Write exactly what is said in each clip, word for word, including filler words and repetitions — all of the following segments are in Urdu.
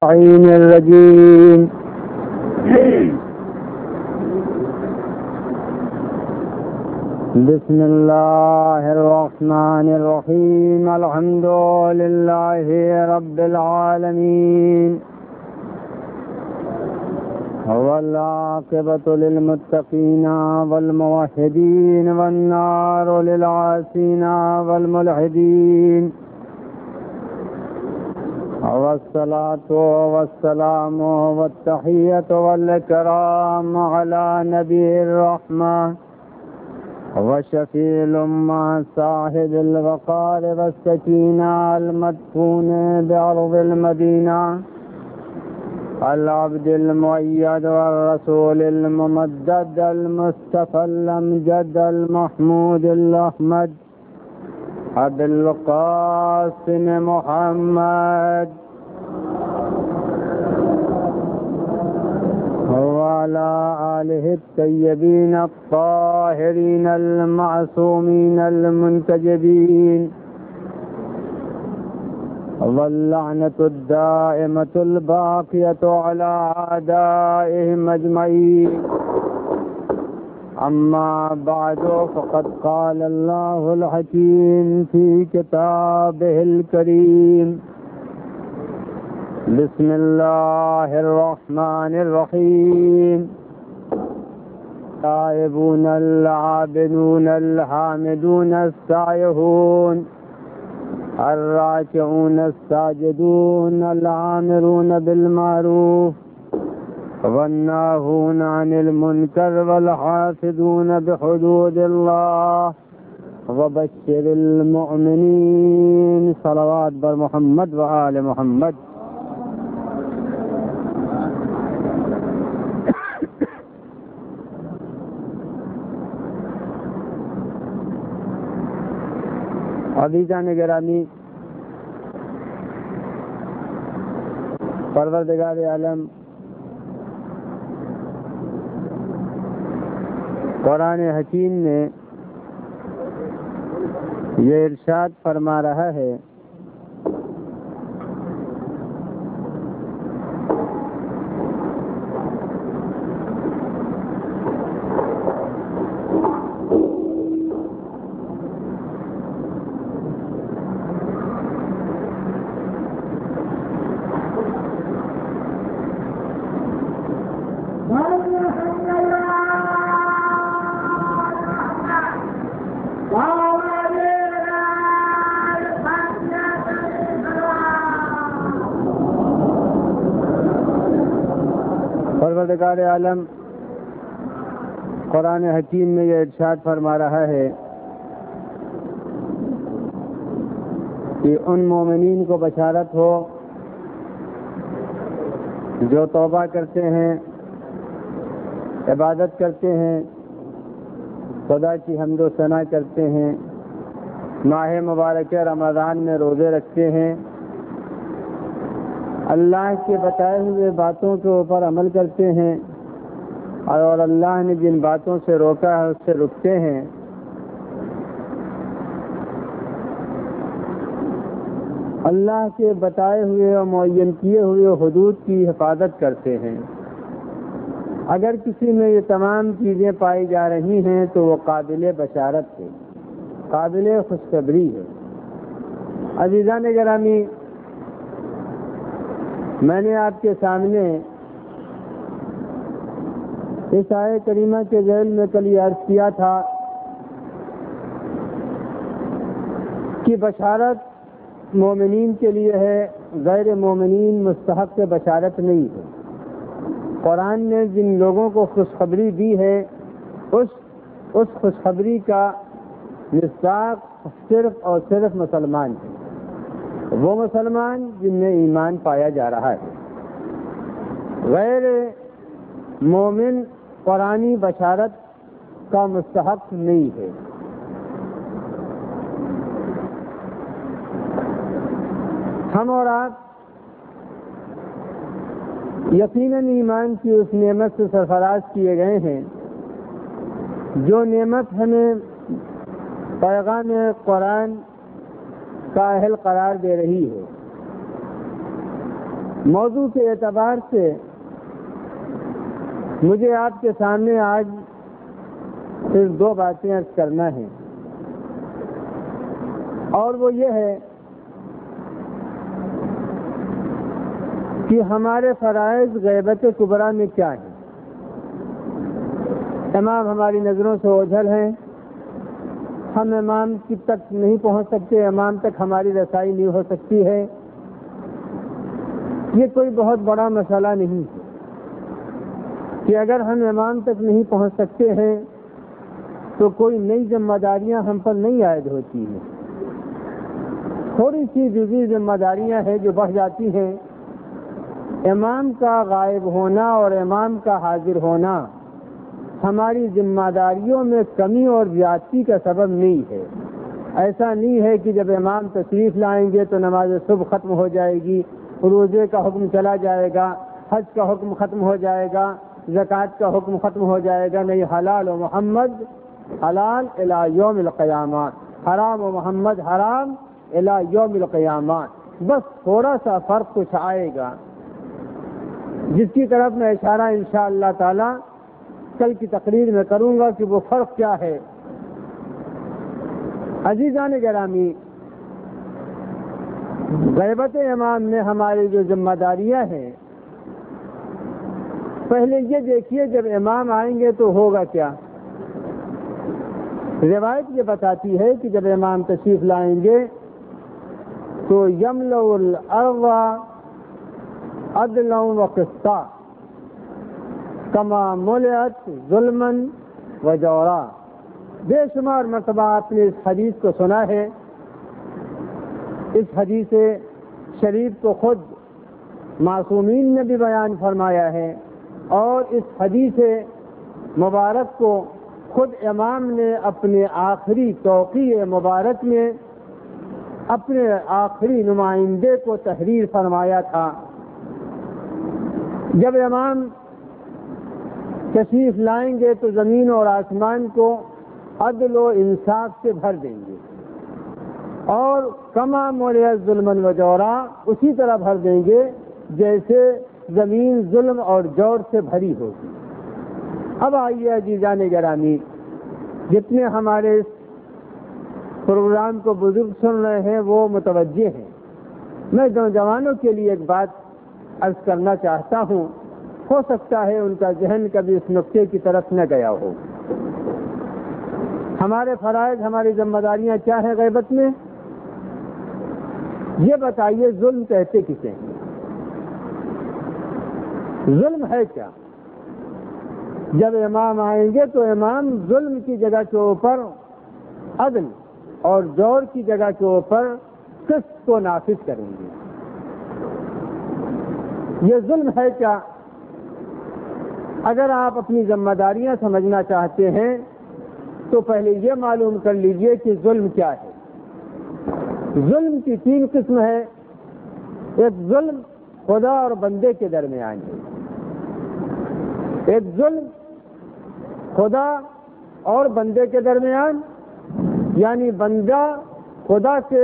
الشيطان الرجيم. بسم الله الرحمن الرحيم. الحمد لله رب العالمين، والعاقبة للمتقين والموحدين، والنار للعاصين والملحدين، والصلاة والسلام والتحية والإكرام على نبي الرحمة وشفيع الأمة صاحب الوقار والسكينة المدفون بأرض المدينة، العبد المؤيد والرسول الممدد المصطفى الأمجد المحمود الأحمد أبي القاسم محمد وعلى آله الطيبين الطاهرين المعصومين المنتجبين، واللعنة الدائمة الباقية على أعدائهم أجمعين. أما بعد، فقد قال الله الحكيم في كتابه الكريم: بسم الله الرحمن الرحيم. التائبون العابدون الحامدون السائحون الراكعون الساجدون العامرون بالمعروف والناهون عن المنكر والحافظون بحدود الله وبشر المؤمنين. صلوات بر محمد و آل محمد. عزیزان گرامی، پروردگار عالم قرآن حکیم نے یہ ارشاد فرما رہا ہے: پروردگار عالم قرآن حکیم میں یہ ارشاد فرما رہا ہے کہ ان مومنین کو بشارت ہو جو توبہ کرتے ہیں، عبادت کرتے ہیں، خدا کی حمد و ثنا کرتے ہیں، ماہ مبارک رمضان میں روزے رکھتے ہیں، اللہ کے بتائے ہوئے باتوں کے اوپر عمل کرتے ہیں، اور اللہ نے جن باتوں سے روکا ہے اس سے رکتے ہیں، اللہ کے بتائے ہوئے اور معین کیے ہوئے حدود کی حفاظت کرتے ہیں۔ اگر کسی میں یہ تمام چیزیں پائی جا رہی ہیں تو وہ قابل بشارت ہے، قابل خوشخبری ہے۔ عزیزان گرامی، میں نے آپ کے سامنے اس آیت کریمہ کے ذیل میں کل یہ عرض کیا تھا کہ بشارت مومنین کے لیے ہے، غیر مومنین مستحق بشارت نہیں ہے۔ قرآن نے جن لوگوں کو خوشخبری دی ہے اس اس خوشخبری کا مصداق صرف اور صرف مسلمان ہے، وہ مسلمان جن میں ایمان پایا جا رہا ہے۔ غیر مومن قرآنی بشارت کا مستحق نہیں ہے۔ ہم اور آپ یقیناً ایمان کی اس نعمت سے سرفراز کیے گئے ہیں جو نعمت ہمیں پیغام قرآن کا اہل قرار دے رہی ہے۔ موضوع کے اعتبار سے مجھے آپ کے سامنے آج صرف دو باتیں عرض کرنا ہے، اور وہ یہ ہے کہ ہمارے فرائض غیبت کبریٰ میں کیا ہیں۔ امام ہماری نظروں سے اوجھل ہیں، ہم امام کی تک نہیں پہنچ سکتے، امام تک ہماری رسائی نہیں ہو سکتی ہے۔ یہ کوئی بہت بڑا مسئلہ نہیں ہے کہ اگر ہم امام تک نہیں پہنچ سکتے ہیں تو کوئی نئی ذمہ داریاں ہم پر نہیں عائد ہوتی ہیں، تھوڑی سی جزئی ذمہ داریاں ہیں جو بڑھ جاتی ہیں۔ امام کا غائب ہونا اور امام کا حاضر ہونا ہماری ذمہ داریوں میں کمی اور زیادتی کا سبب نہیں ہے۔ ایسا نہیں ہے کہ جب امام تشریف لائیں گے تو نماز صبح ختم ہو جائے گی، روزے کا حکم چلا جائے گا، حج کا حکم ختم ہو جائے گا، زکوٰۃ کا حکم ختم ہو جائے گا۔ نہیں، حلال و محمد حلال الی یوم القیامہ، حرام و محمد حرام الی یوم القیامہ۔ بس تھوڑا سا فرق کچھ آئے گا جس کی طرف میں اشارہ انشاءاللہ تعالی کل کی تقریر میں کروں گا کہ وہ فرق کیا ہے۔ عزیزان گرامی، غیبت امام میں ہماری جو ذمہ داریاں ہیں، پہلے یہ دیکھیے جب امام آئیں گے تو ہوگا کیا۔ روایت یہ بتاتی ہے کہ جب امام تشریف لائیں گے تو یملأ الارض عدلا و قسطا کما ملئت ظلما و جورا۔ بے شمار مرتبہ آپ نے اس حدیث کو سنا ہے۔ اس حدیث شریف کو خود معصومین نے بھی بیان فرمایا ہے، اور اس حدیث مبارک کو خود امام نے اپنے آخری توقیع مبارک میں اپنے آخری نمائندے کو تحریر فرمایا تھا۔ جب امام تشریف لائیں گے تو زمین اور آسمان کو عدل و انصاف سے بھر دیں گے، اور کما ملئت ظلما و جورا، اسی طرح بھر دیں گے جیسے زمین ظلم اور جور سے بھری ہوگی۔ اب آئیے عزیزان گرامی، جتنے ہمارے اس پروگرام کو بزرگ سن رہے ہیں وہ متوجہ ہیں، میں نوجوانوں کے لیے ایک بات عرض کرنا چاہتا ہوں، ہو سکتا ہے ان کا ذہن کبھی اس نقطے کی طرف نہ گیا ہو۔ ہمارے فرائض، ہماری ذمہ داریاں کیا ہیں غیبت میں؟ یہ بتائیے، ظلم کہتے کسے ہیں؟ ظلم ہے کیا؟ جب امام آئیں گے تو امام ظلم کی جگہ کے اوپر عدل اور جور کی جگہ کے اوپر قسط کو نافذ کریں گے۔ یہ ظلم ہے کیا؟ اگر آپ اپنی ذمہ داریاں سمجھنا چاہتے ہیں تو پہلے یہ معلوم کر لیجئے کہ ظلم کیا ہے۔ ظلم کی تین قسم ہے۔ ایک ظلم خدا اور بندے کے درمیان ہے، ایک ظلم خدا اور بندے کے درمیان، یعنی بندہ خدا سے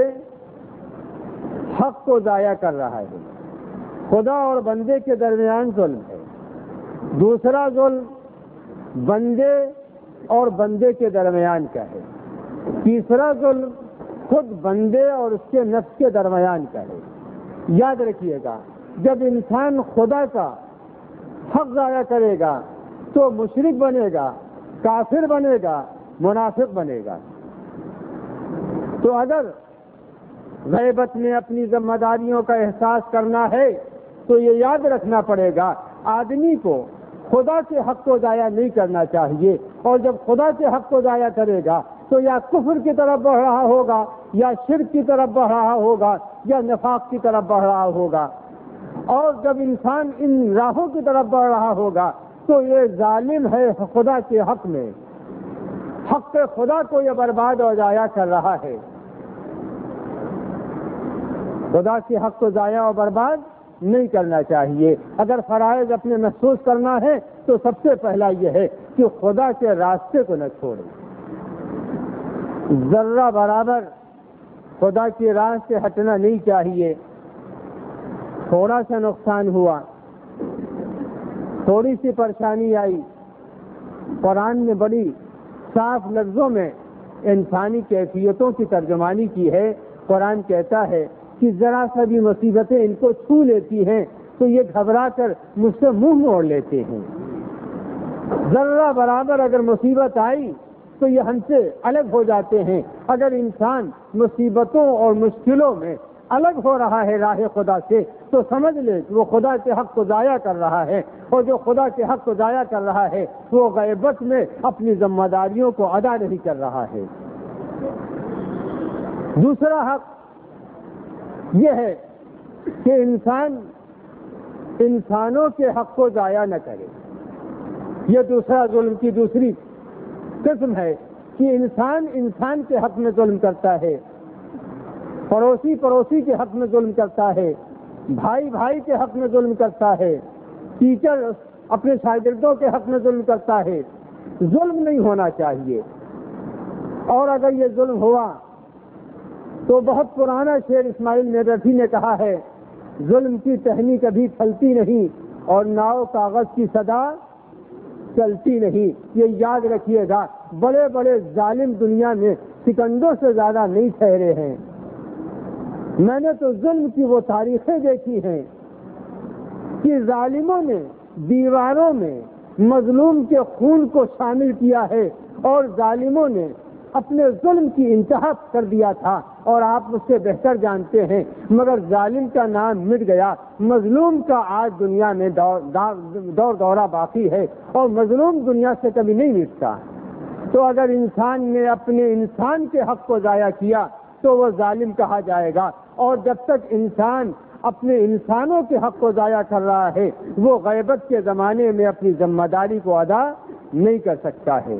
حق کو ضائع کر رہا ہے، خدا اور بندے کے درمیان ظلم ہے۔ دوسرا ظلم بندے اور بندے کے درمیان کا ہے۔ تیسرا ظلم خود بندے اور اس کے نفس کے درمیان کا ہے۔ یاد رکھیے گا، جب انسان خدا کا حق ضائع کرے گا تو مشرک بنے گا، کافر بنے گا، منافق بنے گا۔ تو اگر غیبت میں اپنی ذمہ داریوں کا احساس کرنا ہے تو یہ یاد رکھنا پڑے گا، آدمی کو خدا سے حق کو ضائع نہیں کرنا چاہیے، اور جب خدا سے حق کو ضائع کرے گا تو یا کفر کی طرف بڑھ رہا ہوگا، یا شرک کی طرف بڑھ رہا ہوگا، یا نفاق کی طرف بڑھ رہا ہوگا۔ اور جب انسان ان راہوں کی طرف بڑھ رہا ہوگا تو یہ ظالم ہے خدا کے حق میں، حق خدا کو یہ برباد اور ضائع کر رہا ہے۔ خدا کے حق کو ضائع اور برباد نہیں کرنا چاہیے۔ اگر فرائض اپنے محسوس کرنا ہے تو سب سے پہلا یہ ہے کہ خدا کے راستے کو نہ چھوڑیں، ذرہ برابر خدا کی راہ سے ہٹنا نہیں چاہیے۔ تھوڑا سا نقصان ہوا، تھوڑی سی پریشانی آئی، قرآن نے بڑی صاف لفظوں میں انسانی کیفیتوں کی ترجمانی کی ہے۔ قرآن کہتا ہے کہ ذرا سا بھی مصیبتیں ان کو چھو لیتی ہیں تو یہ گھبرا کر مجھ سے منہ موڑ لیتے ہیں۔ ذرہ برابر اگر مصیبت آئی تو یہ ہم سے الگ ہو جاتے ہیں۔ اگر انسان مصیبتوں اور مشکلوں میں الگ ہو رہا ہے راہ خدا سے تو سمجھ لے کہ وہ خدا کے حق کو ضائع کر رہا ہے، اور جو خدا کے حق کو ضائع کر رہا ہے وہ غیبت میں اپنی ذمہ داریوں کو ادا نہیں کر رہا ہے۔ دوسرا حق یہ ہے کہ انسان انسانوں کے حق کو ضائع نہ کرے۔ یہ دوسرا ظلم کی دوسری قسم ہے کہ انسان انسان کے حق میں ظلم کرتا ہے، پڑوسی پڑوسی کے حق میں ظلم کرتا ہے، بھائی بھائی کے حق میں ظلم کرتا ہے، ٹیچر اپنے شاگردوں کے حق میں ظلم کرتا ہے۔ ظلم نہیں ہونا چاہیے، اور اگر یہ ظلم ہوا تو بہت پرانا شعر اسماعیل میرٹھی نے کہا ہے، ظلم کی ٹہنی کبھی پھلتی نہیں اور ناؤ کاغذ کی صدا چلتی نہیں۔ یہ یاد رکھیے گا، بڑے بڑے ظالم دنیا میں سکندوں سے زیادہ نہیں ٹھہرے ہیں۔ میں نے تو ظلم کی وہ تاریخیں دیکھی ہیں کہ ظالموں نے دیواروں میں مظلوم کے خون کو شامل کیا ہے، اور ظالموں نے اپنے ظلم کی انتہا کر دیا تھا، اور آپ مجھ سے بہتر جانتے ہیں، مگر ظالم کا نام مٹ گیا، مظلوم کا آج دنیا میں دور دور دورہ باقی ہے، اور مظلوم دنیا سے کبھی نہیں مٹتا۔ تو اگر انسان نے اپنے انسان کے حق کو ضائع کیا تو وہ ظالم کہا جائے گا، اور جب تک انسان اپنے انسانوں کے حق کو ضائع کر رہا ہے وہ غیبت کے زمانے میں اپنی ذمہ داری کو ادا نہیں کر سکتا ہے۔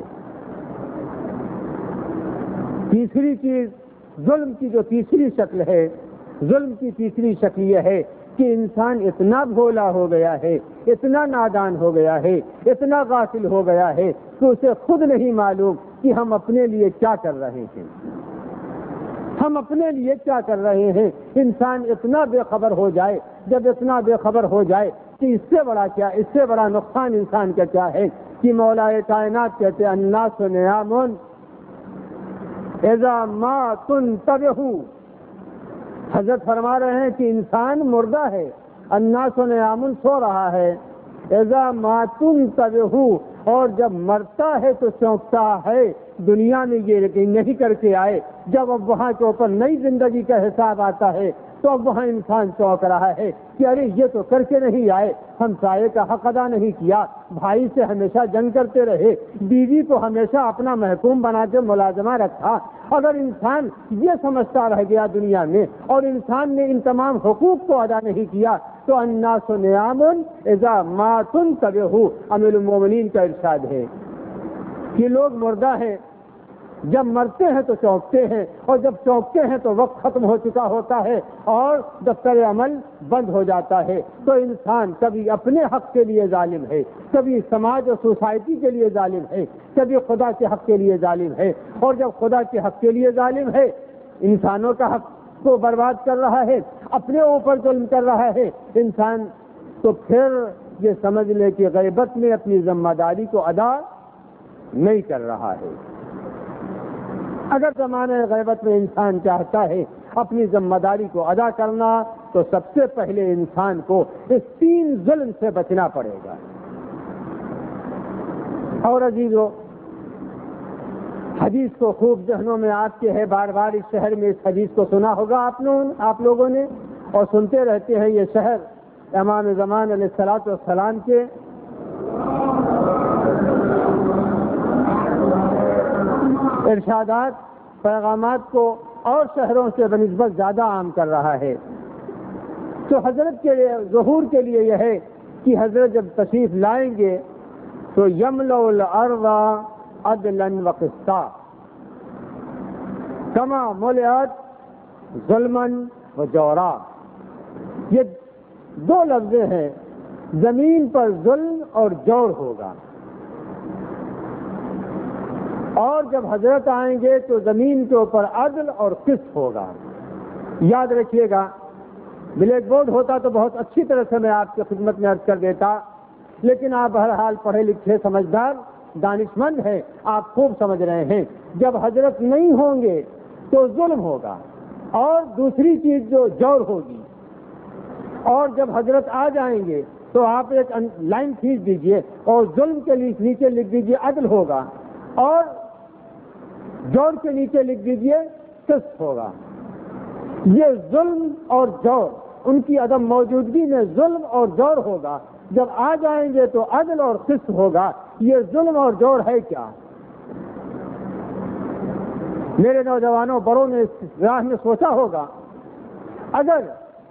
تیسری چیز، ظلم کی جو تیسری شکل ہے، ظلم کی تیسری شکل یہ ہے کہ انسان اتنا بھولا ہو گیا ہے، اتنا نادان ہو گیا ہے، اتنا غافل ہو گیا ہے کہ اسے خود نہیں معلوم کہ ہم اپنے لیے کیا کر رہے ہیں، ہم اپنے لیے کیا کر رہے ہیں۔ انسان اتنا بے خبر ہو جائے، جب اتنا بے خبر ہو جائے کہ اس سے بڑا کیا، اس سے بڑا نقصان انسان کا کیا ہے کہ مولا کائنات کہتے ہیں الناس نیام اذا ما تنتبہوا، حضرت فرما رہے ہیں کہ انسان مردہ ہے، الناس نیام سو رہا ہے، اذا ما تنتبہوا، اور جب مرتا ہے تو چونکتا ہے۔ دنیا میں یہ نہیں کر کے آئے، جب اب وہاں کے اوپر نئی زندگی کا حساب آتا ہے تو اب وہاں انسان چونک رہا ہے کہ ارے یہ تو کر کے نہیں آئے، ہم سائے کا حق ادا نہیں کیا، بھائی سے ہمیشہ جنگ کرتے رہے، بیوی کو ہمیشہ اپنا محکوم بنا کے ملازمہ رکھا۔ اگر انسان یہ سمجھتا رہ گیا دنیا میں اور انسان نے ان تمام حقوق کو ادا نہیں کیا تو الناس نیام اذا ما تنتبہوا، امیر المومنین کا ارشاد ہے کہ لوگ مردہ ہیں، جب مرتے ہیں تو چونکتے ہیں، اور جب چونکتے ہیں تو وقت ختم ہو چکا ہوتا ہے اور دفتر عمل بند ہو جاتا ہے۔ تو انسان کبھی اپنے حق کے لیے ظالم ہے، کبھی سماج اور سوسائٹی کے لیے ظالم ہے، کبھی خدا کے حق کے لیے ظالم ہے، اور جب خدا کے حق کے لیے ظالم ہے انسانوں کا حق کو برباد کر رہا ہے، اپنے اوپر ظلم کر رہا ہے انسان، تو پھر یہ سمجھ لے کہ غیبت میں اپنی ذمہ داری کو ادا نہیں کر رہا ہے۔ اگر زمانہ غیبت میں انسان چاہتا ہے اپنی ذمہ داری کو ادا کرنا تو سب سے پہلے انسان کو اس تین ظلم سے بچنا پڑے گا۔ اور عزیزو، حدیث کو خوب ذہنوں میں آپ کے ہے، بار بار اس شہر میں اس حدیث کو سنا ہوگا آپ لوگوں آپ لوگوں نے، اور سنتے رہتے ہیں۔ یہ شہر امام زمان علیہ الصلوۃ والسلام کے ارشادات، پیغامات کو اور شہروں سے بنسبت زیادہ عام کر رہا ہے۔ تو حضرت کے ظہور کے لیے یہ ہے کہ حضرت جب تشریف لائیں گے تو یملأ الارض عدلا وقسطا کما ملئت ظلما وجورا۔ یہ دو لفظ ہیں، زمین پر ظلم اور جور ہوگا، اور جب حضرت آئیں گے تو زمین کے اوپر عدل اور قسط ہوگا۔ یاد رکھیے گا، بلیک بورڈ ہوتا تو بہت اچھی طرح سے میں آپ کی خدمت میں عرض کر دیتا، لیکن آپ بہرحال پڑھے لکھے سمجھدار دانش مند ہیں، آپ خوب سمجھ رہے ہیں جب حضرت نہیں ہوں گے تو ظلم ہوگا، اور دوسری چیز جو جور ہوگی، اور جب حضرت آ جائیں گے تو آپ ایک لائن کھینچ دیجئے اور ظلم کے نیچے لکھ دیجئے عدل ہوگا، اور جور کے نیچے لکھ دیجئے قسط ہوگا۔ یہ ظلم اور جور، ان کی عدم موجودگی میں ظلم اور جور ہوگا، جب آ جائیں گے تو عدل اور قسط ہوگا۔ یہ ظلم اور جور ہے کیا؟ میرے نوجوانوں بڑوں نے اس راہ میں سوچا ہوگا، اگر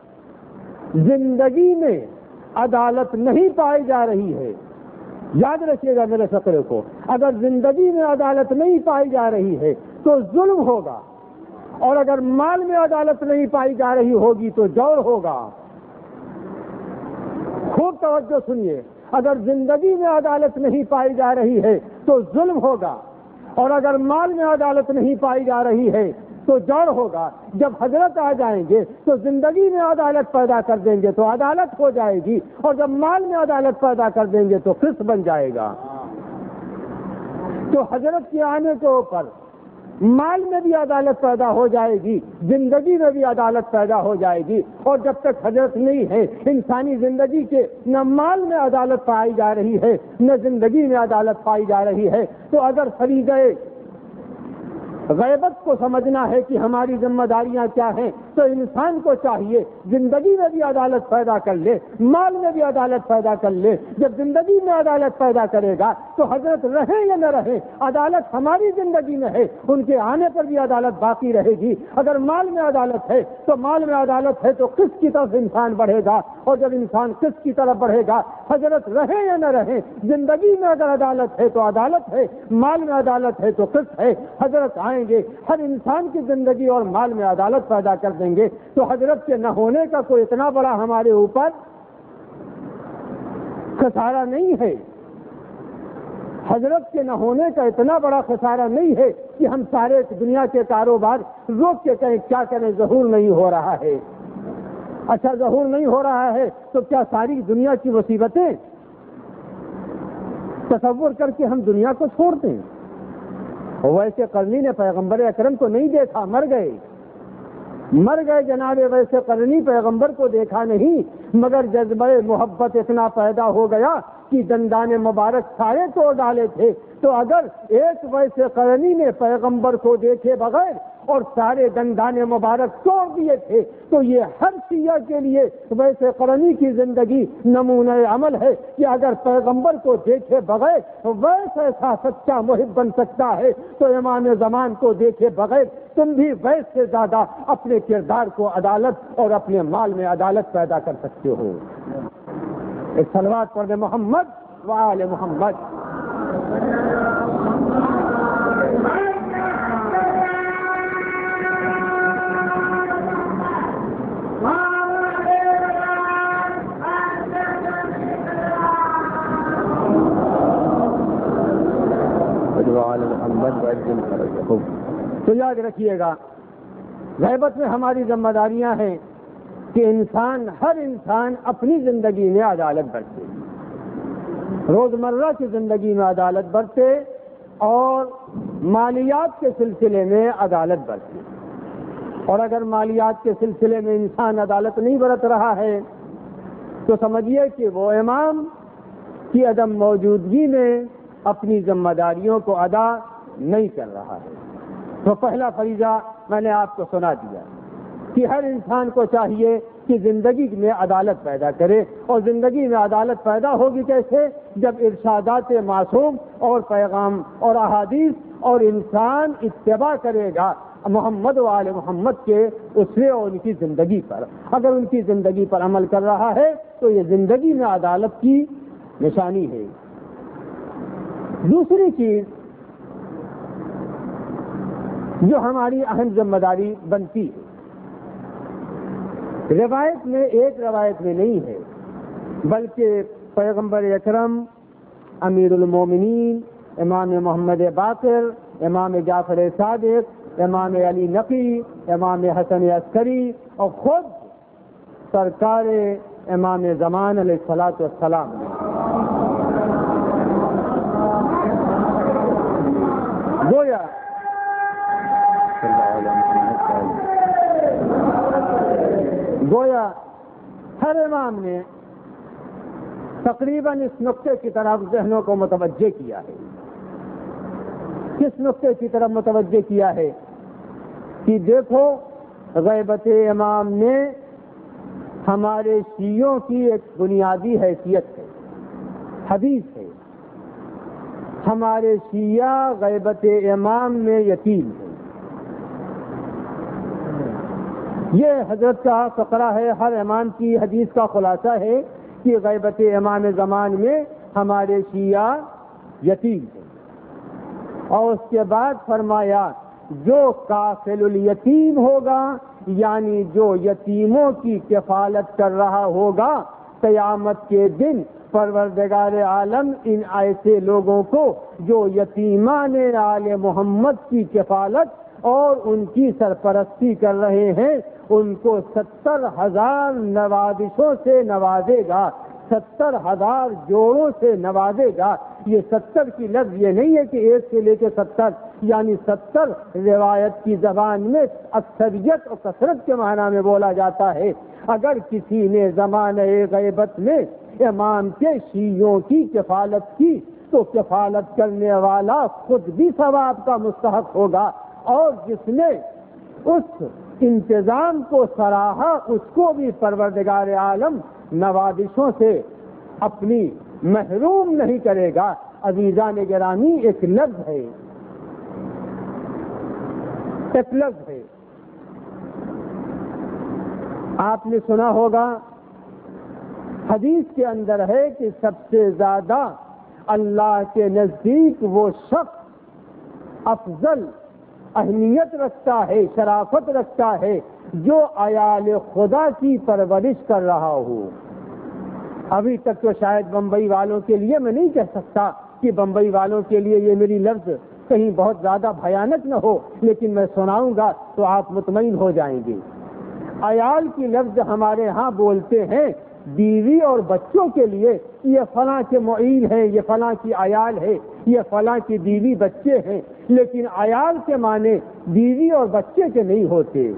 زندگی میں عدالت نہیں پائی جا رہی ہے، یاد رکھیے گا میرے فقرے کو، اگر زندگی میں عدالت نہیں پائی جا رہی ہے تو ظلم ہوگا، اور اگر مال میں عدالت نہیں پائی جا رہی ہوگی تو جور ہوگا۔ خوب توجہ سنیے، اگر زندگی میں عدالت نہیں پائی جا رہی ہے تو ظلم ہوگا، اور اگر مال میں عدالت نہیں پائی جا رہی ہے تو جور ہوگا۔ جب حضرت آ جائیں گے تو زندگی میں عدالت پیدا کر دیں گے تو عدالت ہو جائے گی، اور جب مال میں عدالت پیدا کر دیں گے تو قسط بن جائے گا۔ تو حضرت کے آنے کے اوپر مال میں بھی عدالت پیدا ہو جائے گی، زندگی میں بھی عدالت پیدا ہو جائے گی، اور جب تک حضرت نہیں ہے انسانی زندگی کے نہ مال میں عدالت پائی جا رہی ہے نہ زندگی میں عدالت پائی جا رہی ہے۔ تو اگر فریضہ غیبت کو سمجھنا ہے کہ ہماری ذمہ داریاں کیا ہیں، تو انسان کو چاہیے زندگی میں بھی عدالت پیدا کر لے، مال میں بھی عدالت پیدا کر لے۔ جب زندگی میں عدالت پیدا کرے گا تو حضرت رہیں یا نہ رہیں، عدالت ہماری زندگی میں ہے، ان کے آنے پر بھی عدالت باقی رہے گی۔ اگر مال میں عدالت ہے تو مال میں عدالت ہے تو قسط کی طرف انسان بڑھے گا، اور جب انسان قسط کی طرف بڑھے گا، حضرت رہیں یا نہ رہیں، زندگی میں اگر عدالت ہے تو عدالت ہے، مال میں عدالت ہے تو قسط ہے۔ حضرت آئیں گے، ہر انسان کی زندگی اور مال میں عدالت پیدا کر دیں گے، تو حضرت کے نہ ہونے کا کوئی اتنا بڑا ہمارے اوپر خسارہ نہیں ہے، حضرت کے نہ ہونے کا اتنا بڑا خسارہ نہیں ہے کہ ہم سارے دنیا کے کاروبار روک کے کہیں کیا کریں، ظہور نہیں ہو رہا ہے۔ اچھا ظہور نہیں ہو رہا ہے تو کیا ساری دنیا کی مصیبتیں تصور کر کے ہم دنیا کو چھوڑتے ہیں؟ ویسے قرنی نے پیغمبر اکرم کو نہیں دیکھا، مر گئے مر گئے جناب ویسے قرنی پیغمبر کو دیکھا نہیں، مگر جذبہ محبت اتنا پیدا ہو گیا کہ دندان مبارک سارے توڑ ڈالے تھے۔ تو اگر ایک ویسے قرنی نے پیغمبر کو دیکھے بغیر اور سارے دندان مبارک توڑ دیے تھے، تو یہ ہر شیعہ کے لیے ویسے قرنی کی زندگی نمونہ عمل ہے کہ اگر پیغمبر کو دیکھے بغیر ویسے ایسا سچا محب بن سکتا ہے، تو امام زمان کو دیکھے بغیر تم بھی ویسے سے زیادہ اپنے کردار کو عدالت اور اپنے مال میں عدالت پیدا کر سکتے ہو۔ ایک صلوات پڑھ دے محمد و آل محمد۔ تو یاد رکھیے گا، غیبت میں ہماری ذمہ داریاں ہیں کہ انسان ہر انسان اپنی زندگی میں عدالت برتے، روزمرہ کی زندگی میں عدالت برتے، اور مالیات کے سلسلے میں عدالت برتے۔ اور اگر مالیات کے سلسلے میں انسان عدالت نہیں برت رہا ہے تو سمجھیے کہ وہ امام کی عدم موجودگی میں اپنی ذمہ داریوں کو ادا نہیں کر رہا ہے۔ تو پہلا فریضہ میں نے آپ کو سنا دیا کہ ہر انسان کو چاہیے کہ زندگی میں عدالت پیدا کرے، اور زندگی میں عدالت پیدا ہوگی کیسے؟ جب ارشادات معصوم اور پیغام اور احادیث اور انسان اتباع کرے گا محمد و آل محمد کے اسوے اور ان کی زندگی پر۔ اگر ان کی زندگی پر عمل کر رہا ہے تو یہ زندگی میں عدالت کی نشانی ہے۔ دوسری چیز جو ہماری اہم ذمہ داری بنتی ہے، روایت میں ایک روایت میں نہیں ہے بلکہ پیغمبر اکرم، امیر المومنین، امام محمد باقر، امام جعفر صادق، امام علی نقی، امام حسن عسکری اور خود سرکار امام زمان علیہ الصلوۃ والسلام نے گویا گویا ہر امام نے تقریباً اس نقطے کی طرف ذہنوں کو متوجہ کیا ہے. کس نقطے کی طرف متوجہ کیا ہے کہ دیکھو غیبت امام نے ہمارے شیعوں کی ایک بنیادی حیثیت ہے، حدیث ہے، ہمارے شیعہ غیبت امام میں یتیم ہے. یہ حضرت کا فقرہ ہے، ہر امام کی حدیث کا خلاصہ ہے کہ غیبت امام زمان میں ہمارے شیعہ یتیم ہے. اور اس کے بعد فرمایا جو کافل الیتیم ہوگا، یعنی جو یتیموں کی کفالت کر رہا ہوگا، قیامت کے دن پروردگار عالم ان ایسے لوگوں کو جو یتیمان آل محمد کی کفالت اور ان کی سرپرستی کر رہے ہیں، ان کو ستر ہزار نوازشوں سے نوازے گا، ستر ہزار جوڑوں سے نوازے گا. یہ ستر کی لفظ یہ نہیں ہے کہ ایک سے لے کے ستر، یعنی ستر روایت کی زبان میں اکثریت اور کثرت کے معنی میں بولا جاتا ہے. اگر کسی نے زمانہ غیبت میں امام کے شیعوں کی کفالت کی تو کفالت کرنے والا خود بھی ثواب کا مستحق ہوگا، اور جس نے اس انتظام کو سراہا اس کو بھی پروردگار عالم نوازشوں سے اپنی محروم نہیں کرے گا. عزیزان گرامی، ایک لفظ ہے، ایک لفظ ہے. آپ نے سنا ہوگا حدیث کے اندر ہے کہ سب سے زیادہ اللہ کے نزدیک وہ شخص افضل اہمیت رکھتا ہے، شرافت رکھتا ہے، جو عیال خدا کی پرورش کر رہا ہو. ابھی تک تو شاید بمبئی والوں کے لیے میں نہیں کہہ سکتا کہ بمبئی والوں کے لیے یہ میری لفظ کہیں بہت زیادہ بھیانک نہ ہو، لیکن میں سناؤں گا تو آپ مطمئن ہو جائیں گے. عیال کی لفظ ہمارے ہاں بولتے ہیں بیوی اور بچوں کے لیے، یہ فلاں کے معیل ہیں، یہ فلاں کی عیال ہے، یہ فلاں کی بیوی بچے ہیں، لیکن عیال کے معنی بیوی اور بچے کے نہیں ہوتے.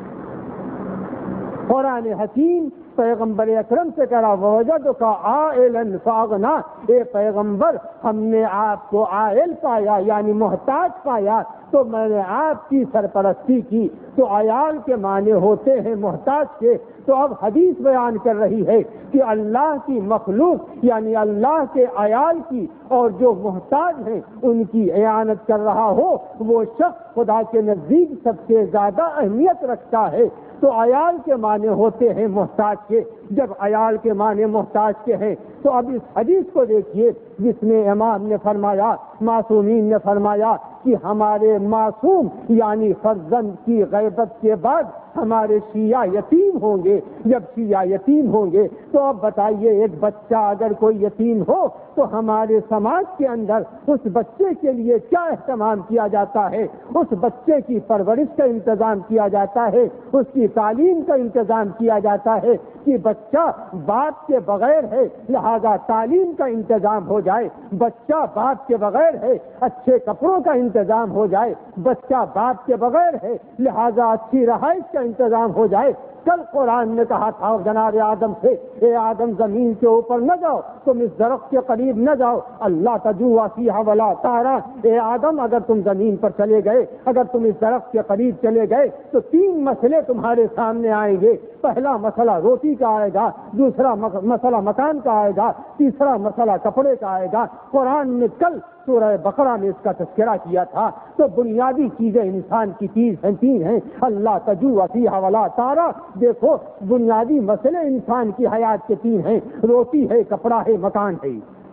قرآن حکیم پیغمبر اکرم سے کرا وجدک عائلا فاغنا، اے پیغمبر ہم نے آپ کو عائل پایا یعنی محتاج پایا تو میں نے آپ کی سرپرستی کی. تو عیال کے معنی ہوتے ہیں محتاج کے. تو اب حدیث بیان کر رہی ہے کہ اللہ کی مخلوق یعنی اللہ کے عیال کی اور جو محتاج ہیں ان کی اعانت کر رہا ہو وہ شخص خدا کے نزدیک سب سے زیادہ اہمیت رکھتا ہے. تو عیال کے معنی ہوتے ہیں محتاج کے. جب عیال کے معنی محتاج کے ہیں تو اب اس حدیث کو دیکھیے جس میں امام نے فرمایا، معصومین نے فرمایا کہ ہمارے معصوم یعنی فرزند کی غیبت کے بعد ہمارے شیعہ یتیم ہوں گے. جب شیعہ یتیم ہوں گے تو اب بتائیے ایک بچہ اگر کوئی یتیم ہو تو ہمارے سماج کے اندر اس بچے کے لیے کیا اہتمام کیا جاتا ہے؟ اس بچے کی پرورش کا انتظام کیا جاتا ہے، اس کی تعلیم کا انتظام کیا جاتا ہے کہ بچہ باپ کے بغیر ہے لہذا تعلیم کا انتظام ہو جائے، بچہ باپ کے بغیر ہے اچھے کپڑوں کا انتظام ہو جائے، بچہ باپ کے بغیر ہے لہذا اچھی رہائش کا انتظام ہو جائے. کل قرآن نے کہا تھا جناب آدم سے، اے آدم زمین کے اوپر نہ جاؤ، تم اس درخت کے قریب نہ جاؤ، اللہ تجوع فیہا ولا تعرا. اے آدم اگر تم زمین پر چلے گئے، اگر تم اس درخت کے قریب چلے گئے تو تین مسئلے تمہارے سامنے آئیں گے. پہلا مسئلہ روٹی کا آئے گا، دوسرا مسئلہ مکان کا آئے گا، تیسرا مسئلہ کپڑے کا آئے گا. قرآن نے کل سورہ بقرہ میں اس کا تذکرہ کیا تھا. تو بنیادی چیزیں انسان کی چیز ہیں تین ہیں، اللہ تجوع فیہا ولا تعرا. دیکھو بنیادی مسئلے انسان کی حیات کے تین ہیں، روٹی ہے، کپڑا ہے، مکان ہے.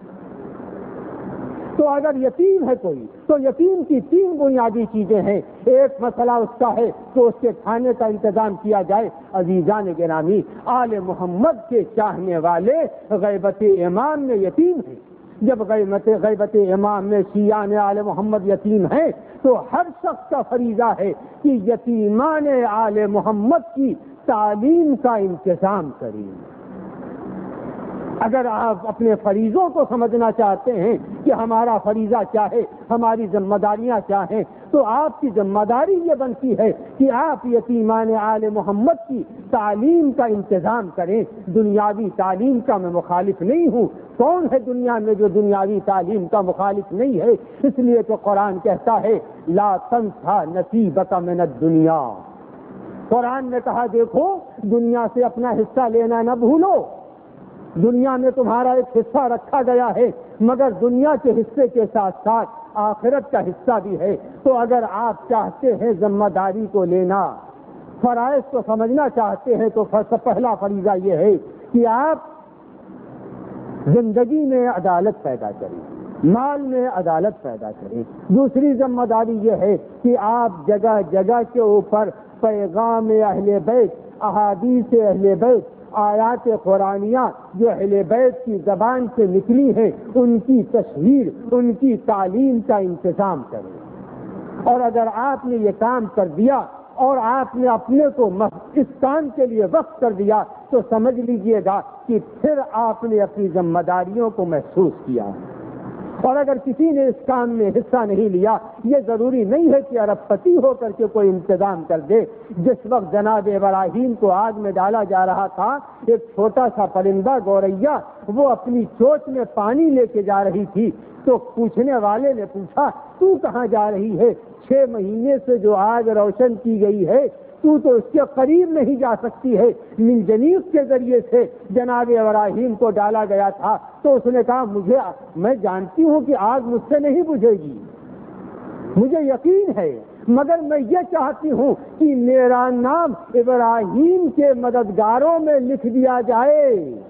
تو اگر یتیم ہے کوئی تو یتیم کی تین بنیادی چیزیں ہیں. ایک مسئلہ اس کا ہے تو اس کے کھانے کا انتظام کیا جائے. عزیزان گرامی، آل محمد کے چاہنے والے غیبت امام میں یتیم ہیں. جب غیبت غیبت امام میں شیعان آل محمد یتیم ہیں تو ہر شخص کا فریضہ ہے کہ یتیمان آل محمد کی تعلیم کا انتظام کریں۔ اگر آپ اپنے فریضوں کو سمجھنا چاہتے ہیں کہ ہمارا فریضہ کیا ہے، ہماری ذمہ داریاں کیا ہیں، تو آپ کی ذمہ داری یہ بنتی ہے کہ آپ یتیمان آل محمد کی تعلیم کا انتظام کریں۔ دنیاوی تعلیم کا میں مخالف نہیں ہوں، کون ہے دنیا میں جو دنیاوی تعلیم کا مخالف نہیں ہے؟ اس لیے تو قرآن کہتا ہے لا تنسا نصیبک من الدنیا۔ قرآن نے کہا دیکھو دنیا سے اپنا حصہ لینا نہ بھولو، دنیا میں تمہارا ایک حصہ رکھا گیا ہے، مگر دنیا کے حصے کے ساتھ ساتھ آخرت کا حصہ بھی ہے۔ تو اگر آپ چاہتے ہیں ذمہ داری کو لینا، فرائض کو سمجھنا چاہتے ہیں، تو پہلا فریضہ یہ ہے کہ آپ زندگی میں عدالت پیدا کریں، مال میں عدالت پیدا کریں۔ دوسری ذمہ داری یہ ہے کہ آپ جگہ جگہ کے اوپر پیغام اہل بیت، احادیث اہل بیت، آیات قرآنیہ جو اہل بیت کی زبان سے نکلی ہیں ان کی تشہیر، ان کی تعلیم کا انتظام کریں۔ اور اگر آپ نے یہ کام کر دیا اور آپ نے اپنے کو اس کام کے لیے وقف کر دیا تو سمجھ لیجئے گا کہ پھر آپ نے اپنی ذمہ داریوں کو محسوس کیا۔ اور اگر کسی نے اس کام میں حصہ نہیں لیا، یہ ضروری نہیں ہے کہ ارب پتی ہو کر کے کوئی انتظام کر دے۔ جس وقت جناب ابراہیم کو آگ میں ڈالا جا رہا تھا، ایک چھوٹا سا پرندہ گوریا وہ اپنی چونچ میں پانی لے کے جا رہی تھی، تو پوچھنے والے نے پوچھا تو کہاں جا رہی ہے؟ چھ مہینے سے جو آگ روشن کی گئی ہے تو تو اس کے قریب نہیں جا سکتی ہے۔ منجنیق کے ذریعے سے جناب ابراہیم کو ڈالا گیا تھا، تو اس نے کہا مجھے میں جانتی ہوں کہ آگ مجھ سے نہیں بجھے گی، مجھے یقین ہے، مگر میں یہ چاہتی ہوں کہ میرا نام ابراہیم کے مددگاروں میں لکھ دیا جائے،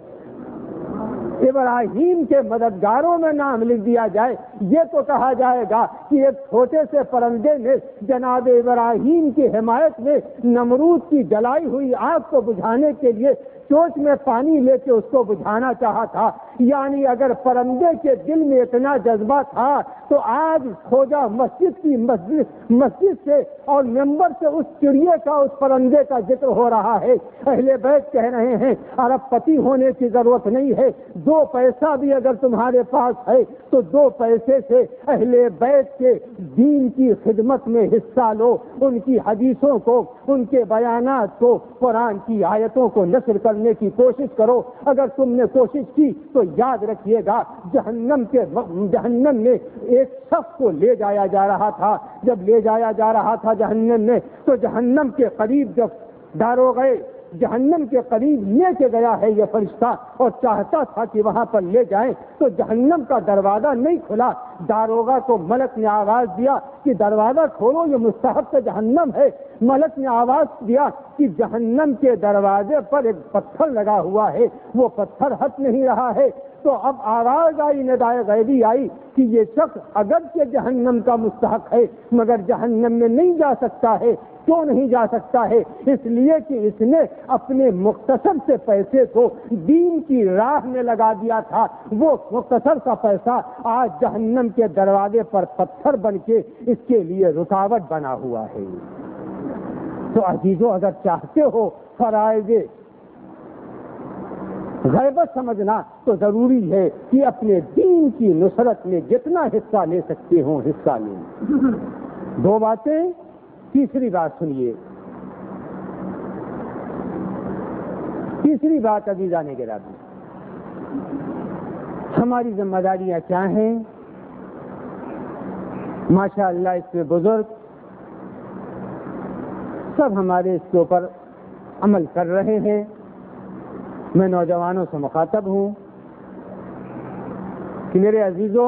ابراہیم کے مددگاروں میں نام لکھ دیا جائے۔ یہ تو کہا جائے گا کہ ایک چھوٹے سے پرندے نے جناب ابراہیم کی حمایت میں نمرود کی جلائی ہوئی آگ کو بجھانے کے لیے چونچ میں پانی لے کے اس کو بجھانا چاہا تھا۔ یعنی اگر پرندے کے دل میں اتنا جذبہ تھا تو آج کھوجا مسجد کی مسجد مسجد سے اور ممبر سے اس چڑیے کا، اس پرندے کا ذکر ہو رہا ہے۔ اہل بیت کہہ رہے ہیں ارب پتی ہونے کی ضرورت نہیں ہے، دو پیسہ بھی اگر تمہارے پاس ہے تو دو پیسے سے اہل بیت کے دین کی خدمت میں حصہ لو، ان کی حدیثوں کو، ان کے بیانات کو، قرآن کی آیتوں کو نشر کرنے کی کوشش کرو۔ اگر تم نے کوشش کی تو یاد رکھیے گا جہنم کے جہنم میں ایک شخص کو لے جایا جا رہا تھا، جب لے جایا جا رہا تھا جہنم میں تو جہنم کے قریب جب داروغے جہنم کے قریب لے کے گیا ہے یہ فرشتہ اور چاہتا تھا کہ وہاں پر لے جائیں تو جہنم کا دروازہ نہیں کھلا۔ داروغہ کو ملک نے آواز دیا کہ دروازہ کھولو، یہ مستحق جہنم ہے۔ ملک نے آواز دیا کہ جہنم کے دروازے پر ایک پتھر لگا ہوا ہے، وہ پتھر ہٹ نہیں رہا ہے۔ تو اب آواز آئی، ندائے غیبی آئی کہ یہ شخص اگرچہ جہنم کا مستحق ہے مگر جہنم میں نہیں جا سکتا ہے۔ کیوں نہیں جا سکتا ہے؟ اس لیے کہ اس نے اپنے مختصر سے پیسے کو دین کی راہ میں لگا دیا تھا۔ وہ مختصر سا پیسہ آج جہنم کے دروازے پر پتھر بن کے اس کے لیے رکاوٹ بنا ہوا ہے۔ تو عزیزو اگر چاہتے ہو فرائض غیبت سمجھنا تو ضروری ہے کہ اپنے دین کی نصرت میں جتنا حصہ لے سکتے ہوں حصہ لیں۔ دو باتیں۔ تیسری بات سنیے، تیسری بات عزیزان گرامی، ہماری ذمہ داریاں کیا ہیں؟ ماشاء اللہ اس میں بزرگ سب ہمارے اس کے اوپر عمل کر رہے ہیں۔ میں نوجوانوں سے مخاطب ہوں کہ میرے عزیزوں،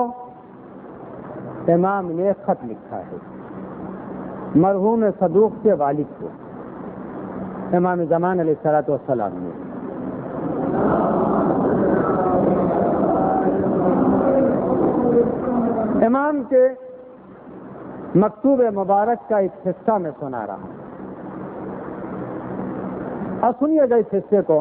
امام نے خط لکھا ہے مرحوم صدوق کے والد کو، امام زمان علیہ الصلوۃ والسلام نے۔ امام کے مکتوب مبارک کا ایک حصہ میں سنا رہا ہوں، اور سنیے گا اس حصے کو۔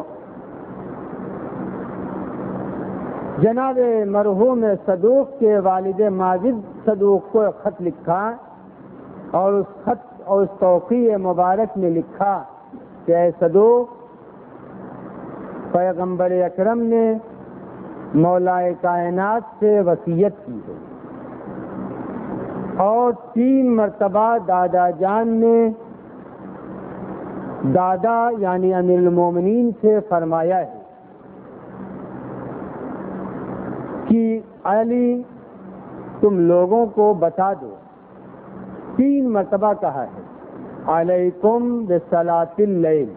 جناب مرحوم صدوق کے والد ماجد صدوق کو خط لکھا اور اس خط اور اس توقیع مبارک میں لکھا کہ اے صدوق، پیغمبر اکرم نے مولا کائنات سے وصیت کی ہے، اور تین مرتبہ دادا جان نے دادا یعنی امیر المومنین سے فرمایا ہے کہ علی تم لوگوں کو بتا دو، تین مرتبہ کہا ہے علیکم بصلاۃ اللیل،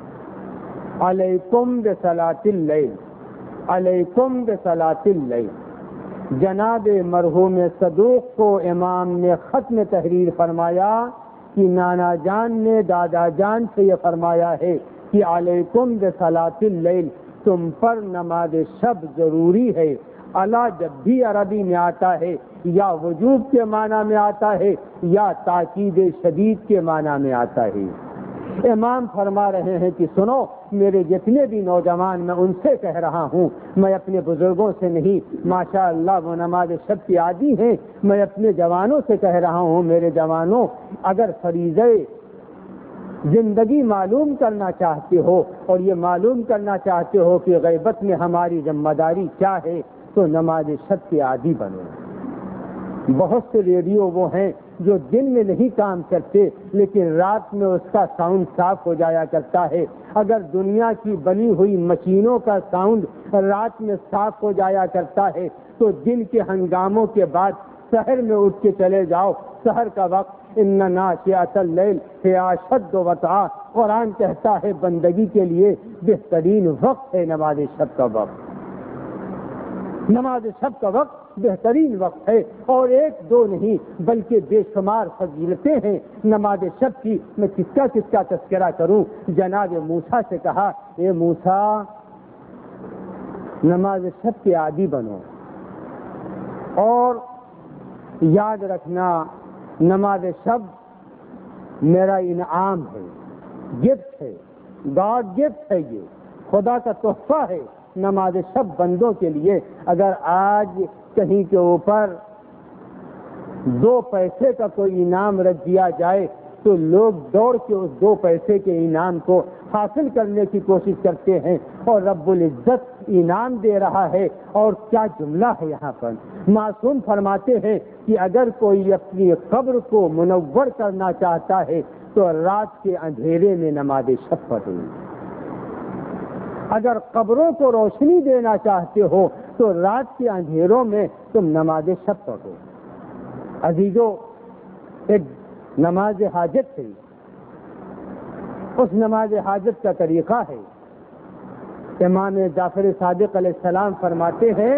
علیکم بصلاۃ اللیل، علیکم بصلاۃ اللیل۔ جناب مرحوم صدوق کو امام نے ختم تحریر فرمایا کہ نانا جان نے دادا جان سے یہ فرمایا ہے کہ علیکم بصلاۃ اللیل، تم پر نماز شب ضروری ہے۔ الا جب بھی عربی میں آتا ہے یا وجوب کے معنی میں آتا ہے یا تاکید شدید کے معنی میں آتا ہے۔ امام فرما رہے ہیں کہ سنو، میرے جتنے بھی نوجوان میں ان سے کہہ رہا ہوں، میں اپنے بزرگوں سے نہیں، ماشاء اللہ وہ نماز شب کے عادی ہیں، میں اپنے جوانوں سے کہہ رہا ہوں، میرے جوانوں اگر فریضہ زندگی معلوم کرنا چاہتے ہو اور یہ معلوم کرنا چاہتے ہو کہ غیبت میں ہماری ذمہ داری کیا ہے، تو نماز شب کے عادی بنو۔ بہت سے ریڈیو وہ ہیں جو دن میں نہیں کام کرتے لیکن رات میں اس کا ساؤنڈ صاف ہو جایا کرتا ہے۔ اگر دنیا کی بنی ہوئی مشینوں کا ساؤنڈ رات میں صاف ہو جایا کرتا ہے تو دن کے ہنگاموں کے بعد سحر میں اٹھ کے چلے جاؤ، سحر کا وقت ان ناشئۃ اللیل ہی اشد وطئا، قرآن کہتا ہے بندگی کے لیے بہترین وقت ہے نماز شب کا وقت۔ نماز شب کا وقت بہترین وقت ہے، اور ایک دو نہیں بلکہ بے شمار فضیلتیں ہیں نماز شب کی۔ میں کس کا کس کا تذکرہ کروں؟ جناب موسیٰ سے کہا اے موسیٰ نماز شب کے عادی بنو، اور یاد رکھنا نماز شب میرا انعام ہے، گفٹ ہے، گاڈ گفٹ ہے، یہ خدا کا تحفہ ہے نماز شب بندوں کے لیے۔ اگر آج کہیں کے اوپر دو پیسے کا کوئی انعام رکھ دیا جائے تو لوگ دوڑ کے اس دو پیسے کے انعام کو حاصل کرنے کی کوشش کرتے ہیں، اور رب العزت انعام دے رہا ہے۔ اور کیا جملہ ہے یہاں پر، معصوم فرماتے ہیں کہ اگر کوئی اپنی قبر کو منور کرنا چاہتا ہے تو رات کے اندھیرے میں نماز شب پڑھے۔ اگر قبروں کو روشنی دینا چاہتے ہو تو رات کے اندھیروں میں تم نماز شب پڑھو۔ عزیزو، ایک نماز حاجت ہے، اس نماز حاجت کا طریقہ ہے۔ امام جعفر صادق علیہ السلام فرماتے ہیں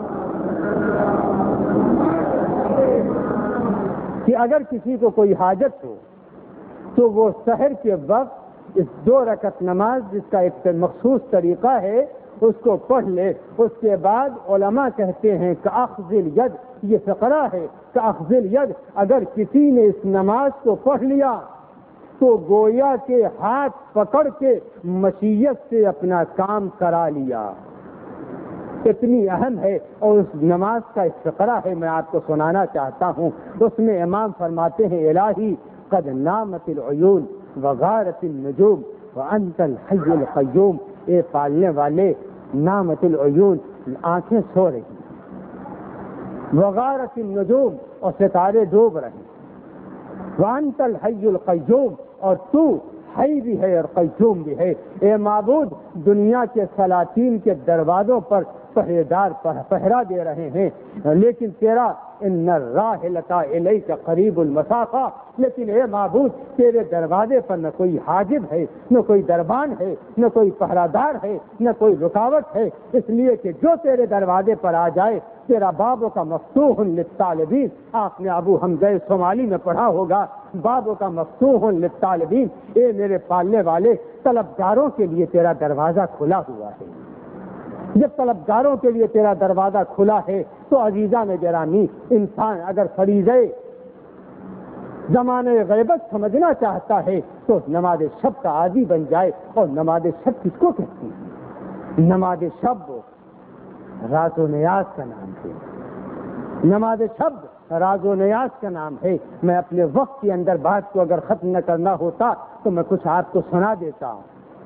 کہ اگر کسی کو کوئی حاجت ہو تو وہ سحر کے وقت اس دو رکعت نماز جس کا ایک مخصوص طریقہ ہے اس کو پڑھ لے۔ اس کے بعد علماء کہتے ہیں کہ اخذ الید، یہ فقرہ ہے کہ اخذ الید، اگر کسی نے اس نماز کو پڑھ لیا تو گویا کے ہاتھ پکڑ کے مشیت سے اپنا کام کرا لیا۔ اتنی اہم ہے، اور اس نماز کا ایک فقرہ ہے میں آپ کو سنانا چاہتا ہوں۔ اس میں امام فرماتے ہیں الہی قد نامت العیون وغارت النجوم وانت الحی القیوم، اے پالنے والے نامت العیون، آنکھیں سو رہی، وغارت النجوم، اور ستارے ڈوب رہے، وانت الحی القیوم، اور تو حی بھی ہے اور قیوم بھی ہے۔ اے معبود، دنیا کے سلاطین کے دروازوں پر پہرے دار پہرا دے رہے ہیں، لیکن تیرا ان الراحلۃ الیک قریب المسافہ، لیکن اے معبود تیرے دروازے پر نہ کوئی حاجب ہے، نہ کوئی دربان ہے، نہ کوئی پہرادار ہے، نہ کوئی رکاوٹ ہے، اس لیے کہ جو تیرے دروازے پر آ جائے تیرا بابوں کا مفتوح للطالبین۔ آپ نے ابو حمزہ صومالی میں پڑھا ہوگا، بابوں کا مفتوح للطالبین، اے میرے پالنے والے طلبگاروں کے لیے تیرا دروازہ کھلا ہوا ہے۔ جب طلبگاروں کے لیے تیرا دروازہ کھلا ہے تو عزیزان گرامی، انسان اگر فریضہ زمانے غیبت سمجھنا چاہتا ہے تو نماز شب کا عادی بن جائے۔ اور نماز شب کس کو کہتی ہے؟ نماز شب راز و نیاز کا نام ہے۔ نماز شب راز و نیاز کا نام ہے. میں اپنے وقت کے اندر بات کو اگر ختم نہ کرنا ہوتا تو میں کچھ آپ کو سنا دیتا.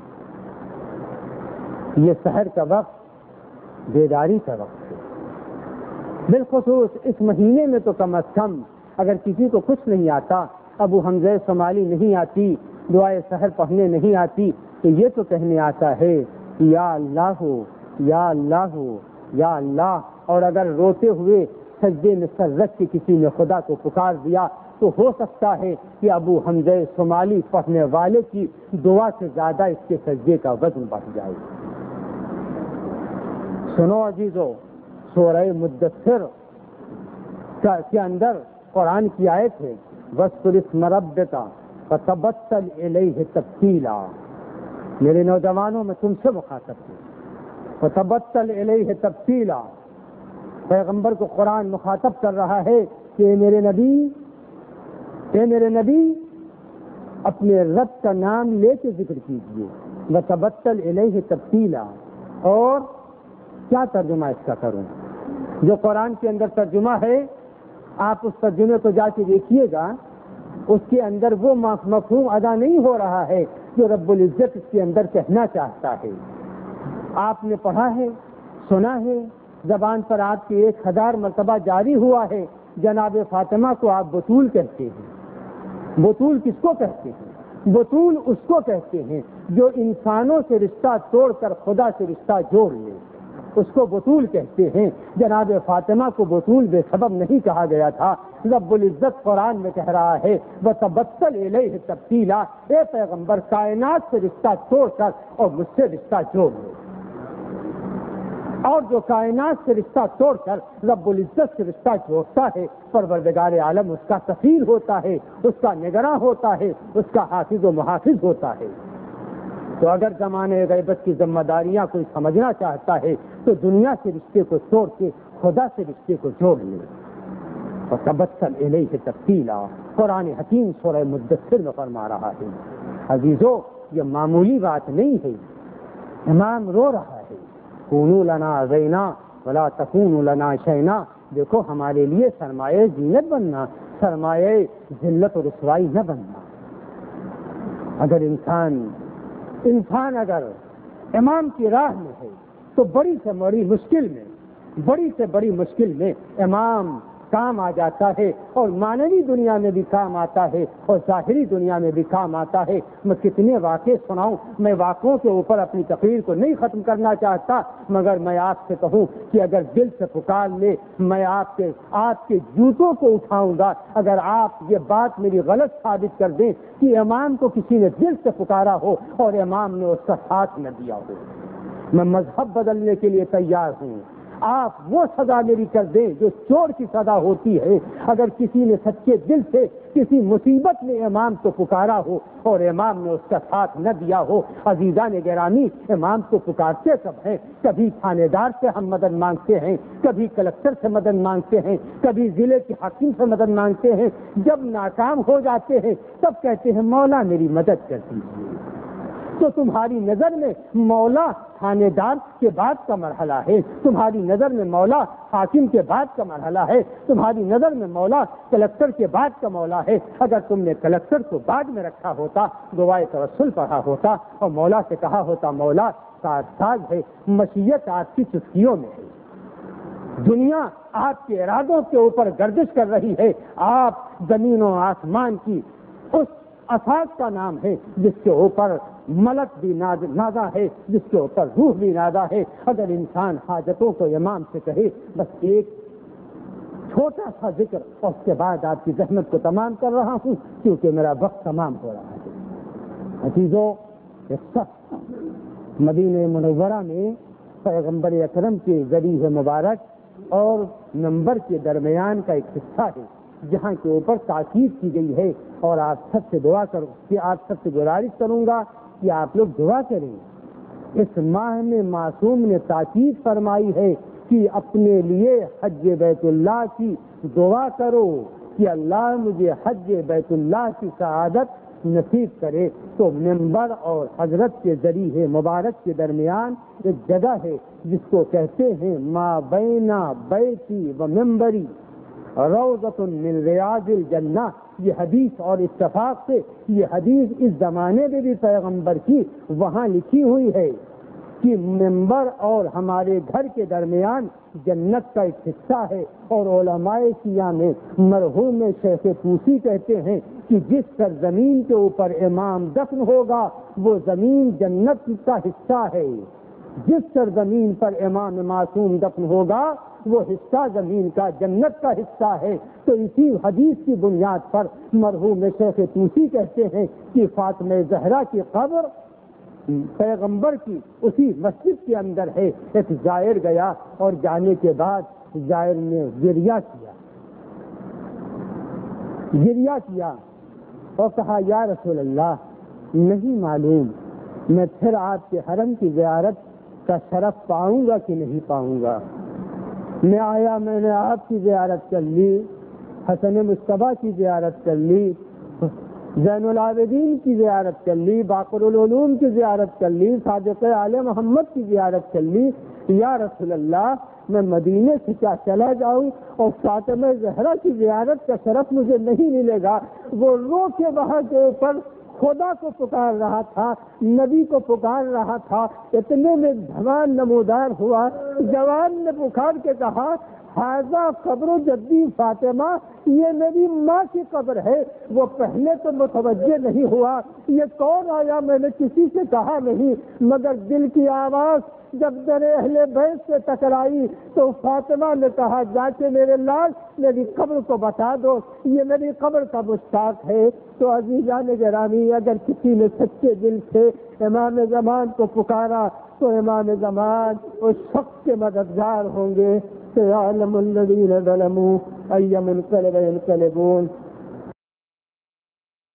یہ سحر کا وقت بیداری کا وقت ہے. بالخصوص اس مہینے میں تو کم از کم اگر کسی کو کچھ نہیں آتا، ابو حمزہ صومالی نہیں آتی، دعائے سحر پڑھنے نہیں آتی، تو یہ تو کہنے آتا ہے یا اللہ ہو یا اللہ ہو یا اللہ. اور اگر روتے ہوئے سجدے میں سر رکھ کے کسی نے خدا کو پکار دیا تو ہو سکتا ہے کہ ابو حمزہ صومالی پڑھنے والے کی دعا سے زیادہ اس کے سجدے کا وزن بڑھ جائے. سنو عزیزو، سورہ مدثر کے اندر قرآن کی آیت ہے وَاذْكُرِ اسْمَ رَبِّكَ فَتَبَتَّلْ إِلَيْهِ تَبْتِيلًا. میرے نوجوانوں میں تم سے مخاطب ہوں. فَتَبَتَّلْ إِلَيْهِ تَبْتِيلًا. پیغمبر کو قرآن مخاطب کر رہا ہے کہ میرے نبی اے میرے نبی اپنے رب کا نام لے کے ذکر کیجیے. وَتَبَتَّلْ إِلَيْهِ تَبْتِيلًا. اور کیا ترجمہ اس کا کروں؟ جو قرآن کے اندر ترجمہ ہے آپ اس ترجمے کو جا کے دیکھیے گا، اس کے اندر وہ مفہوم ادا نہیں ہو رہا ہے جو رب العزت اس کے اندر کہنا چاہتا ہے. آپ نے پڑھا ہے، سنا ہے، زبان پر آپ کے ایک ہزار مرتبہ جاری ہوا ہے جناب فاطمہ کو آپ بطول کہتے ہیں. بطول کس کو کہتے ہیں؟ بطول اس کو کہتے ہیں جو انسانوں سے رشتہ توڑ کر خدا سے رشتہ جوڑ لے، اس کو بطول کہتے ہیں. جناب فاطمہ کو بطول بے سبب نہیں کہا گیا تھا. رب العزت قرآن میں کہہ رہا ہے وَتَبَتَّلْ إِلَيْهِ تَبْتِيلًا. اے پیغمبر کائنات سے رشتہ توڑ کر اور مجھ سے رشتہ جوڑ لو. اور جو کائنات سے رشتہ توڑ کر رب العزت سے رشتہ جوڑتا ہے پروردگار عالم اس کا کفیل ہوتا ہے، اس کا نگراں ہوتا ہے، اس کا حافظ و محافظ ہوتا ہے. تو اگر زمانے غیبت کی ذمہ داریاں کوئی سمجھنا چاہتا ہے تو دنیا سے رشتے کو توڑ کے خدا سے رشتے کو جوڑ لے. وَتَبَتَّلْ إِلَيْهِ تَبْتِيلًا. قرآن حکیم سورہ مدثر میں فرما رہا ہے. عزیزو، یہ معمولی بات نہیں ہے. امام رو رہا ہے کونوا لنا زینا ولا تکونوا لنا شینا. دیکھو ہمارے لیے سرمایہ زینت بننا، سرمایہ ذلت و رسوائی نہ بننا. اگر انسان انسان اگر امام کی راہ میں ہے تو بڑی سے بڑی مشکل میں بڑی سے بڑی مشکل میں امام کام آ جاتا ہے، اور معنوی دنیا میں بھی کام آتا ہے اور ظاہری دنیا میں بھی کام آتا ہے. میں کتنے واقعے سناؤں، میں واقعوں کے اوپر اپنی تقریر کو نہیں ختم کرنا چاہتا، مگر میں آپ سے کہوں کہ اگر دل سے پکار لے میں آپ کے آپ کے جوتوں کو اٹھاؤں گا اگر آپ یہ بات میری غلط ثابت کر دیں کہ امام کو کسی نے دل سے پکارا ہو اور امام نے اس کا ساتھ نہ دیا ہو. میں مذہب بدلنے کے لیے تیار ہوں. آپ وہ سزا میری کر دیں جو چور کی سزا ہوتی ہے اگر کسی نے سچے دل سے کسی مصیبت میں امام کو پکارا ہو اور امام نے اس کا ساتھ نہ دیا ہو. عزیزان گرامی، امام کو پکارتے کب ہیں؟ کبھی تھانے دار سے ہم مدد مانگتے ہیں، کبھی کلکٹر سے مدد مانگتے ہیں، کبھی ضلع کے حاکم سے مدد مانگتے ہیں. جب ناکام ہو جاتے ہیں تب کہتے ہیں مولا میری مدد کر دیجیے. تو تمہاری نظر میں مولا تھانے دار کے بعد کا مرحلہ ہے، تمہاری نظر میں مولا حاکم کے بعد کا مرحلہ ہے، تمہاری نظر میں مولا کلکٹر کے بعد کا مولا ہے. اگر تم نے کلکٹر کو بعد میں رکھا ہوتا، دعائے توسل پڑھا ہوتا اور مولا سے کہا ہوتا مولا ساز ساز ہے، مشیت آپ کی چسکیوں میں ہے، دنیا آپ کے ارادوں کے اوپر گردش کر رہی ہے، آپ زمین و آسمان کی اس اساس کا نام ہے جس کے اوپر ملک بھی نازا ہے، جس کے اوپر روح بھی نازا ہے. اگر انسان حاجتوں کو امام سے کہے بس ایک چھوٹا سا ذکر اور اس کے بعد آپ کی زحمت کو تمام کر رہا ہوں کیونکہ میرا وقت تمام ہو رہا ہے. عزیزوں، ایک شخص مدینہ منورہ میں پیغمبر اکرم کے ذریعہ مبارک اور نمبر کے درمیان کا ایک حصہ ہے جہاں کے اوپر تاکید کی گئی ہے، اور آپ سب سے دعا کروں کہ آپ سب سے گزارش کروں گا کہ آپ لوگ دعا کریں. اس ماہ میں معصوم نے تاکید فرمائی ہے کہ اپنے لیے حج بیت اللہ کی دعا کرو کہ اللہ مجھے حج بیت اللہ کی سعادت نصیب کرے. تو منبر اور حضرت کے ذریعے مبارک کے درمیان ایک جگہ ہے جس کو کہتے ہیں ما بینا بیتی و منبری روضۃ من ریاض الجنہ، یہ حدیث اور اتفاق سے یہ حدیث اس زمانے میں بھی پیغمبر کی وہاں لکھی ہوئی ہے کہ منبر اور ہمارے گھر کے درمیان جنت کا ایک حصہ ہے۔ اور علماء شیعہ میں مرحوم شیخ طوسی کہتے ہیں کہ جس سرزمین کے اوپر امام دفن ہوگا وہ زمین جنت کا حصہ ہے، جس سرزمین پر امام معصوم دفن ہوگا وہ حصہ زمین کا جنت کا حصہ ہے۔ تو اسی حدیث کی بنیاد پر مرحوم شیخ طوسی کہتے ہیں کہ فاطمہ زہرا کی قبر پیغمبر کی اسی مسجد کے اندر ہے۔ ایک زائر گیا اور جانے کے بعد زائر نے گریہ کیا گریہ کیا اور کہا یا رسول اللہ نہیں معلوم میں پھر آپ کے حرم کی زیارت کا شرف پاؤں گا کہ نہیں پاؤں گا۔ میں آیا، میں نے آپ کی زیارت کر لی، حسن مصطفیٰ کی زیارت کر لی، زین العابدین کی زیارت کر لی، باقر العلوم کی زیارت کر لی، صادق آل محمد کی زیارت کر لی۔ یا رسول اللہ میں مدینے سے کیا چلا جاؤں اور فاطمہ زہرا کی زیارت کا شرف مجھے نہیں ملے گا۔ وہ رو کے وہاں کے اوپر خدا کو پکار رہا تھا، نبی کو پکار رہا تھا۔ اتنے میں دھمان نمودار ہوا، جوان نے پکار کے کہا حاضہ قبر جدی فاطمہ، یہ میری ماں کی قبر ہے۔ وہ پہلے تو متوجہ نہیں ہوا، یہ کون آیا، میں نے کسی سے کہا نہیں، مگر دل کی آواز جب در اہل بیت سے ٹکرائی تو فاطمہ نے کہا جا کے میرے لال میری قبر کو بتا دو، یہ میری قبر کا مشتاق ہے۔ تو عزیزان گرامی، اگر کسی نے سچے دل سے امام زمان کو پکارا تو امام زمان اس شخص کے مددگار ہوں گے۔ سيعلم الذين ظلموا أي منقلب ينقلبون